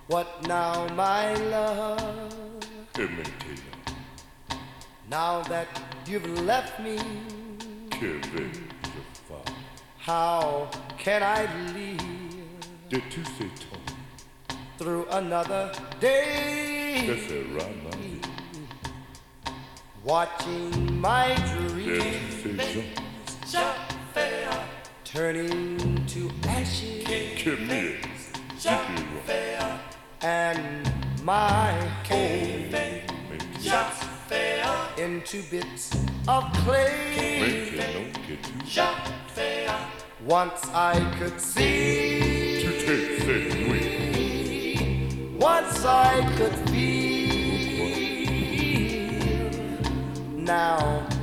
What now, my love? Imitator. Now that you've left me, Kevin Jafar. how can I live Did you say Tom? through another day? That's a right now. Watching my Did you dreams say John? turning to ashes Give me a and my home Make into bits of clay. it no get you. Once I could see, To take say we. once I could feel. Now